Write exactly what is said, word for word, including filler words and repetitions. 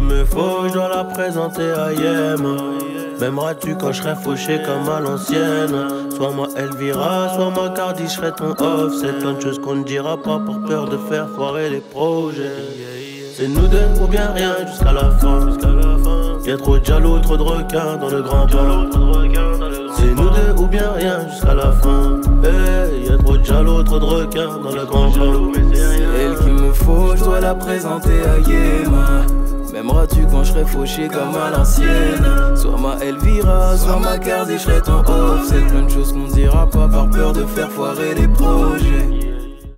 me faut, je dois la présenter à Yema. M'aimeras-tu quand je serai fauché comme à l'ancienne? Soit ma Elvira, soit ma Cardi, je serai ton off. C'est plein de choses qu'on ne dira pas pour peur de faire foirer les projets. C'est nous deux ou bien rien jusqu'à la fin. Y'a trop de jaloux, trop de requins dans le grand bain. C'est nous deux ou bien rien jusqu'à la fin. Hey, y'a trop de jaloux, trop de requins dans le grand bain. C'est elle qu'il me faut, je dois la présenter à Yema. M'aimeras-tu quand je serai fauché comme à l'ancienne? Soit ma Elvira, soit ma Cardi, je serai ton off. C'est plein de choses qu'on dira pas par peur de faire foirer les projets.